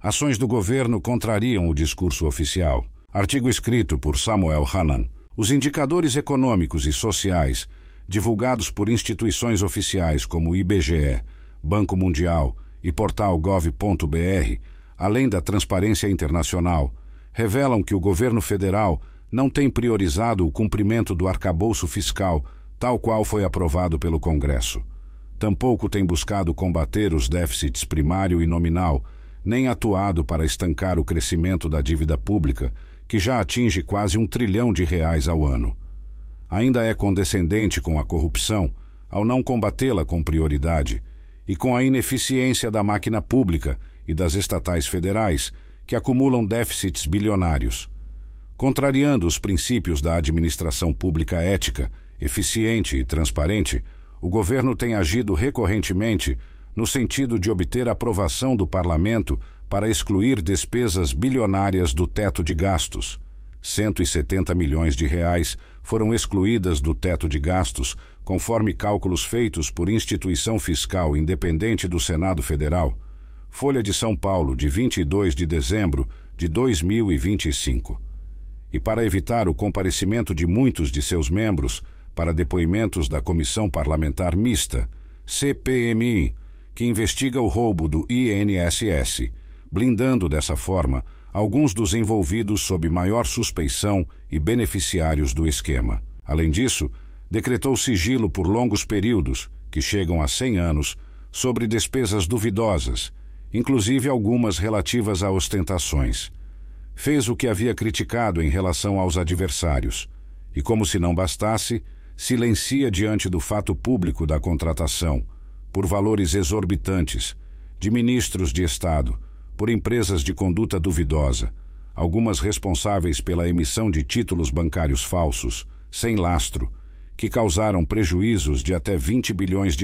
Ações do governo contrariam o discurso oficial. Artigo escrito por Samuel Hannan. Os indicadores econômicos e sociais, divulgados por instituições oficiais como o IBGE, Banco Mundial e portal gov.br, além da transparência internacional, revelam que o governo federal não tem priorizado o cumprimento do arcabouço fiscal, tal qual foi aprovado pelo Congresso. Tampouco tem buscado combater os déficits primário e nominal, nem atuado para estancar o crescimento da dívida pública, que já atinge quase R$1 trilhão ao ano. Ainda é condescendente com a corrupção, ao não combatê-la com prioridade, e com a ineficiência da máquina pública e das estatais federais, que acumulam déficits bilionários. Contrariando os princípios da administração pública ética, eficiente e transparente, o governo tem agido recorrentemente no sentido de obter aprovação do parlamento para excluir despesas bilionárias do teto de gastos. R$170 milhões foram excluídas do teto de gastos, conforme cálculos feitos por instituição fiscal independente do Senado Federal. Folha de São Paulo, de 22 de dezembro de 2025. E para evitar o comparecimento de muitos de seus membros para depoimentos da Comissão Parlamentar Mista, CPMI, que investiga o roubo do INSS, blindando dessa forma alguns dos envolvidos sob maior suspeição e beneficiários do esquema. Além disso, decretou sigilo por longos períodos, que chegam a 100 anos, sobre despesas duvidosas, inclusive algumas relativas a ostentações. Fez o que havia criticado em relação aos adversários, e como se não bastasse, silencia diante do fato público da contratação, por valores exorbitantes, de ministros de Estado, por empresas de conduta duvidosa, algumas responsáveis pela emissão de títulos bancários falsos, sem lastro, que causaram prejuízos de até R$20 bilhões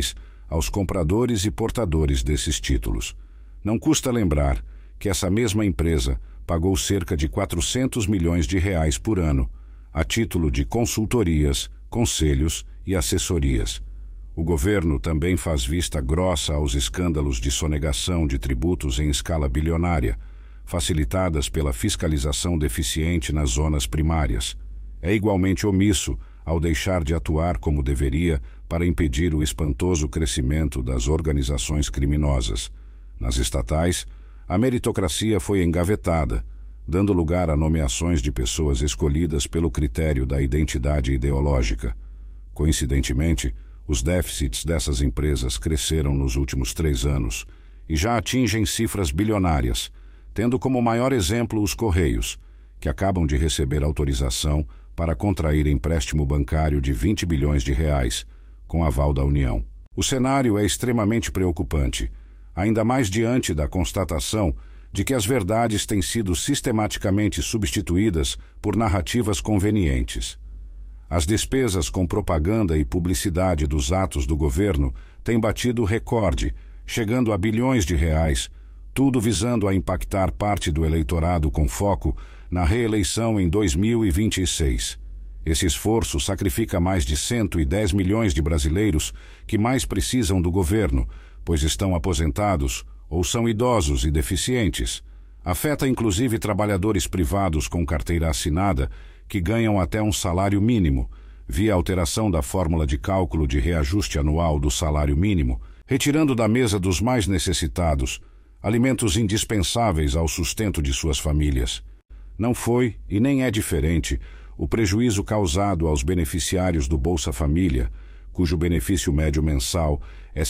aos compradores e portadores desses títulos. Não custa lembrar que essa mesma empresa pagou cerca de R$400 milhões por ano, a título de consultorias, conselhos e assessorias. O governo também faz vista grossa aos escândalos de sonegação de tributos em escala bilionária, facilitadas pela fiscalização deficiente nas zonas primárias. É igualmente omisso ao deixar de atuar como deveria para impedir o espantoso crescimento das organizações criminosas. Nas estatais, a meritocracia foi engavetada, dando lugar a nomeações de pessoas escolhidas pelo critério da identidade ideológica. Coincidentemente, os déficits dessas empresas cresceram nos últimos 3 anos e já atingem cifras bilionárias, tendo como maior exemplo os Correios, que acabam de receber autorização para contrair empréstimo bancário de R$20 bilhões, com aval da União. O cenário é extremamente preocupante, ainda mais diante da constatação de que as verdades têm sido sistematicamente substituídas por narrativas convenientes. As despesas com propaganda e publicidade dos atos do governo têm batido recorde, chegando a bilhões de reais, tudo visando a impactar parte do eleitorado com foco na reeleição em 2026. Esse esforço sacrifica mais de 110 milhões de brasileiros que mais precisam do governo, pois estão aposentados ou são idosos e deficientes. Afeta inclusive trabalhadores privados com carteira assinada que ganham até um salário mínimo, via alteração da fórmula de cálculo de reajuste anual do salário mínimo, retirando da mesa dos mais necessitados alimentos indispensáveis ao sustento de suas famílias. Não foi, e nem é diferente, o prejuízo causado aos beneficiários do Bolsa Família, cujo benefício médio mensal é R$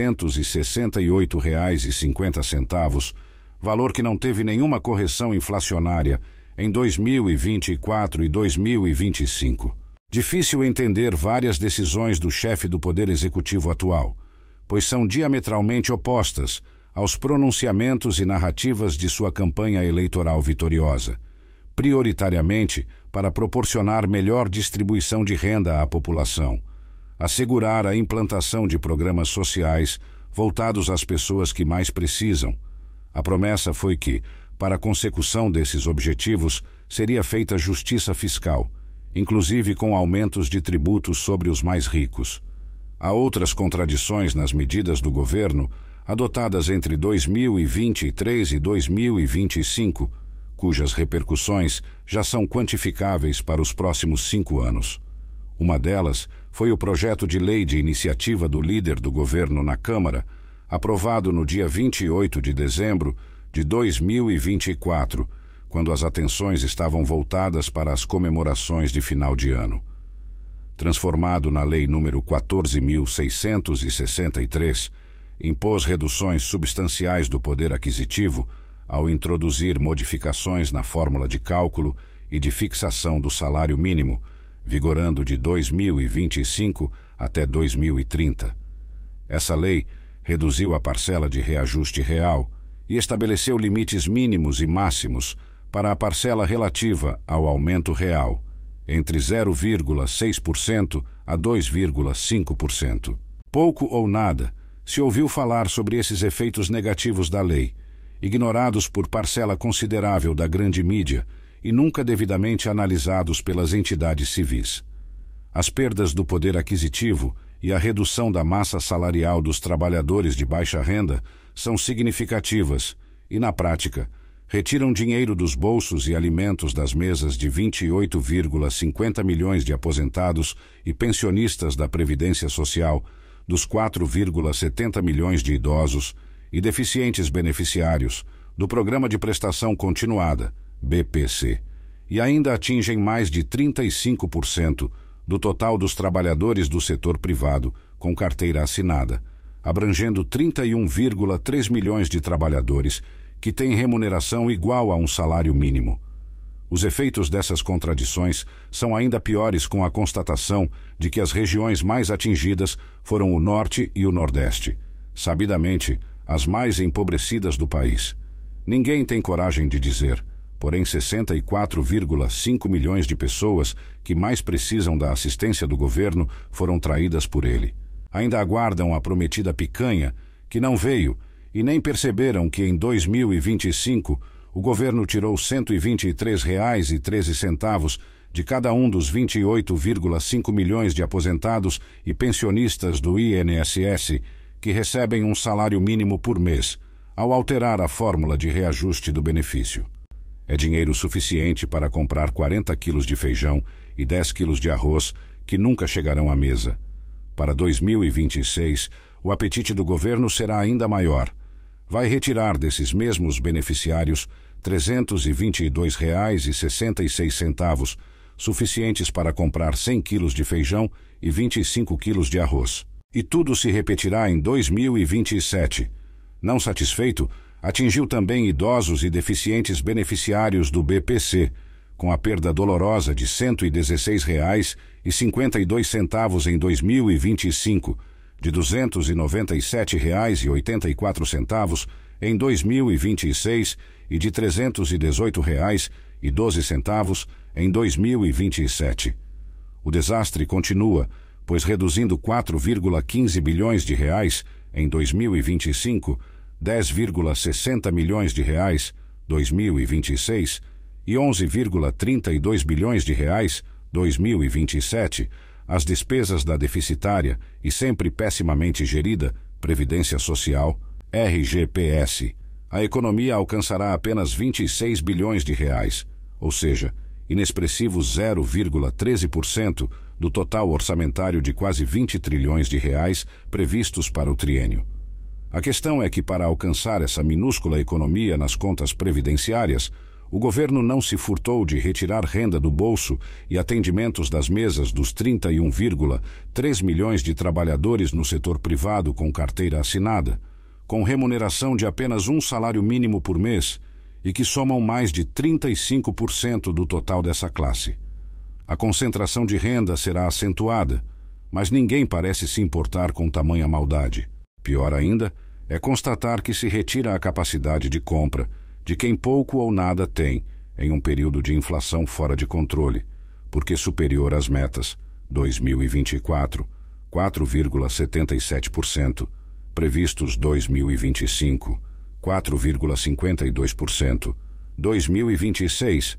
668,50, valor que não teve nenhuma correção inflacionária em 2024 e 2025. Difícil entender várias decisões do chefe do Poder Executivo atual, pois são diametralmente opostas aos pronunciamentos e narrativas de sua campanha eleitoral vitoriosa, prioritariamente para proporcionar melhor distribuição de renda à população, assegurar a implantação de programas sociais voltados às pessoas que mais precisam. A promessa foi que, para a consecução desses objetivos, seria feita justiça fiscal, inclusive com aumentos de tributos sobre os mais ricos. Há outras contradições nas medidas do governo, adotadas entre 2023 e 2025, cujas repercussões já são quantificáveis para os próximos 5 anos. Uma delas foi o projeto de lei de iniciativa do líder do governo na Câmara, aprovado no dia 28 de dezembro de 2024, quando as atenções estavam voltadas para as comemorações de final de ano. Transformado na Lei nº 14.663, impôs reduções substanciais do poder aquisitivo ao introduzir modificações na fórmula de cálculo e de fixação do salário mínimo, vigorando de 2025 até 2030. Essa lei reduziu a parcela de reajuste real e estabeleceu limites mínimos e máximos para a parcela relativa ao aumento real, entre 0,6% a 2,5%. Pouco ou nada se ouviu falar sobre esses efeitos negativos da lei, ignorados por parcela considerável da grande mídia e nunca devidamente analisados pelas entidades civis. As perdas do poder aquisitivo e a redução da massa salarial dos trabalhadores de baixa renda são significativas e, na prática, retiram dinheiro dos bolsos e alimentos das mesas de 28,50 milhões de aposentados e pensionistas da Previdência Social, dos 4,70 milhões de idosos e deficientes beneficiários do Programa de Prestação Continuada, BPC, e ainda atingem mais de 35% do total dos trabalhadores do setor privado com carteira assinada, abrangendo 31,3 milhões de trabalhadores que têm remuneração igual a um salário mínimo. Os efeitos dessas contradições são ainda piores com a constatação de que as regiões mais atingidas foram o Norte e o Nordeste, sabidamente as mais empobrecidas do país. Ninguém tem coragem de dizer, porém 64,5 milhões de pessoas que mais precisam da assistência do governo foram traídas por ele. Ainda aguardam a prometida picanha, que não veio, e nem perceberam que em 2025 o governo tirou R$ 123,13 de cada um dos 28,5 milhões de aposentados e pensionistas do INSS que recebem um salário mínimo por mês, ao alterar a fórmula de reajuste do benefício. É dinheiro suficiente para comprar 40 quilos de feijão e 10 quilos de arroz que nunca chegarão à mesa. Para 2026, o apetite do governo será ainda maior. Vai retirar desses mesmos beneficiários R$ 322,66, suficientes para comprar 100 quilos de feijão e 25 quilos de arroz. E tudo se repetirá em 2027. Não satisfeito, atingiu também idosos e deficientes beneficiários do BPC, com a perda dolorosa de R$ 116,52 em 2025, de R$ 297,84 em 2026 e de R$ 318,12 em 2027. O desastre continua, pois reduzindo 4,15 bilhões de reais em 2025, 10,60 milhões de reais 2026 e 11,32 bilhões de reais 2027, as despesas da deficitária e sempre pessimamente gerida Previdência Social, RGPS, a economia alcançará apenas 26 bilhões de reais, ou seja, inexpressivos 0,13% do total orçamentário de quase 20 trilhões de reais previstos para o triênio. A questão é que, para alcançar essa minúscula economia nas contas previdenciárias, o governo não se furtou de retirar renda do bolso e atendimentos das mesas dos 31,3 milhões de trabalhadores no setor privado com carteira assinada, com remuneração de apenas um salário mínimo por mês e que somam mais de 35% do total dessa classe. A concentração de renda será acentuada, mas ninguém parece se importar com tamanha maldade. Pior ainda, é constatar que se retira a capacidade de compra de quem pouco ou nada tem em um período de inflação fora de controle, porque superior às metas, 2024, 4,77%, previstos 2025, 4,52%, 2026,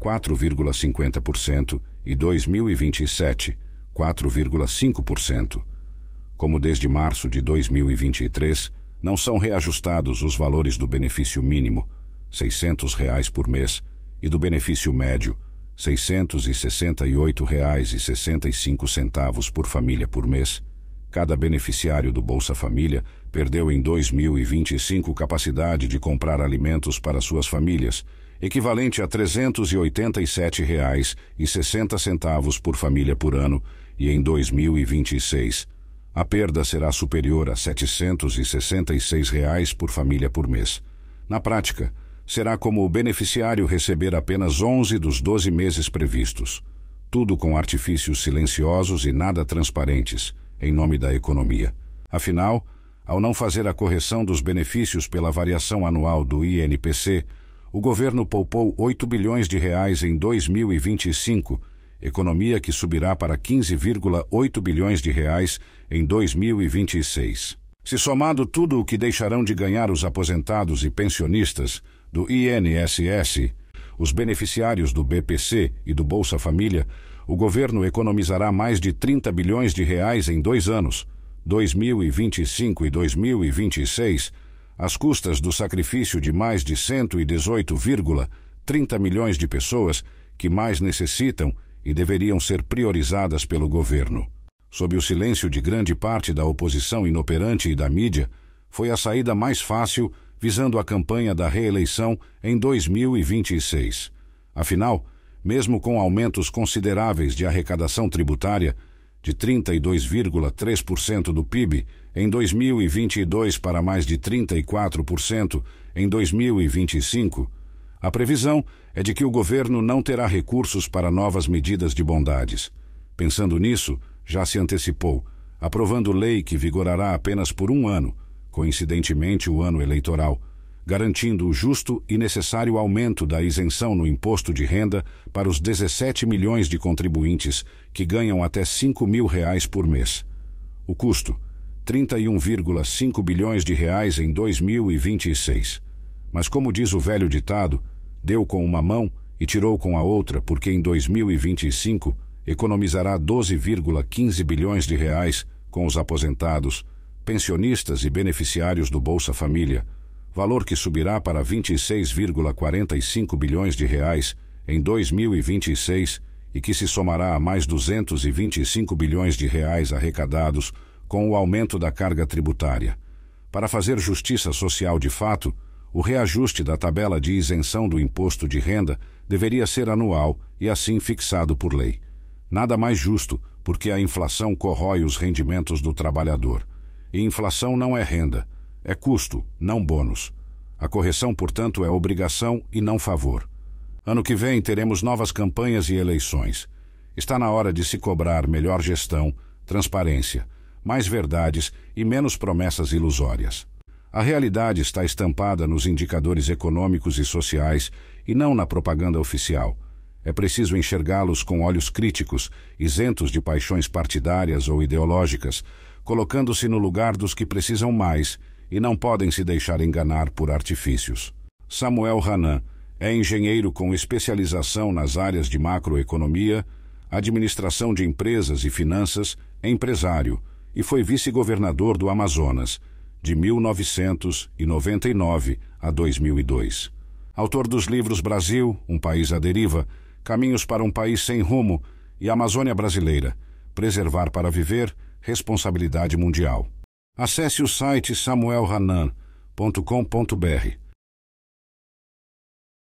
4,50% e 2027, 4,5%. Como desde março de 2023, Não são reajustados os valores do benefício mínimo, R$ 600 por mês, e do benefício médio, R$ 668,65 por família por mês. Cada beneficiário do Bolsa Família perdeu em 2025 capacidade de comprar alimentos para suas famílias, equivalente a R$ 387,60 por família por ano, e em 2026, a perda será superior a R$ 766 por família por mês. Na prática, será como o beneficiário receber apenas 11 dos 12 meses previstos. Tudo com artifícios silenciosos e nada transparentes, em nome da economia. Afinal, ao não fazer a correção dos benefícios pela variação anual do INPC, o governo poupou R$ 8 bilhões em 2025, economia que subirá para 15,8 bilhões de reais em 2026. Se somado tudo o que deixarão de ganhar os aposentados e pensionistas do INSS, os beneficiários do BPC e do Bolsa Família, o governo economizará mais de 30 bilhões de reais em 2 anos, 2025 e 2026, às custas do sacrifício de mais de 118,30 milhões de pessoas que mais necessitam e deveriam ser priorizadas pelo governo. Sob o silêncio de grande parte da oposição inoperante e da mídia, foi a saída mais fácil visando a campanha da reeleição em 2026. Afinal, mesmo com aumentos consideráveis de arrecadação tributária, de 32,3% do PIB em 2022 para mais de 34% em 2025, a previsão é de que o governo não terá recursos para novas medidas de bondades. Pensando nisso, já se antecipou, aprovando lei que vigorará apenas por 1 ano, coincidentemente o ano eleitoral, garantindo o justo e necessário aumento da isenção no imposto de renda para os 17 milhões de contribuintes que ganham até R$ 5 mil por mês. O custo, 31,5 bilhões de reais em 2026. Mas como diz o velho ditado, deu com uma mão e tirou com a outra, porque em 2025 economizará 12,15 bilhões de reais com os aposentados, pensionistas e beneficiários do Bolsa Família, valor que subirá para 26,45 bilhões de reais em 2026 e que se somará a mais 225 bilhões de reais arrecadados com o aumento da carga tributária. Para fazer justiça social de fato, o reajuste da tabela de isenção do imposto de renda deveria ser anual e assim fixado por lei. Nada mais justo, porque a inflação corrói os rendimentos do trabalhador. E inflação não é renda, é custo, não bônus. A correção, portanto, é obrigação e não favor. Ano que vem teremos novas campanhas e eleições. Está na hora de se cobrar melhor gestão, transparência, mais verdades e menos promessas ilusórias. A realidade está estampada nos indicadores econômicos e sociais e não na propaganda oficial. É preciso enxergá-los com olhos críticos, isentos de paixões partidárias ou ideológicas, colocando-se no lugar dos que precisam mais e não podem se deixar enganar por artifícios. Samuel Hanan é engenheiro com especialização nas áreas de macroeconomia, administração de empresas e finanças, empresário, e foi vice-governador do Amazonas, de 1999 a 2002. Autor dos livros Brasil, um país à deriva, Caminhos para um país sem rumo e Amazônia brasileira, Preservar para viver, Responsabilidade mundial. Acesse o site samuelhanan.com.br.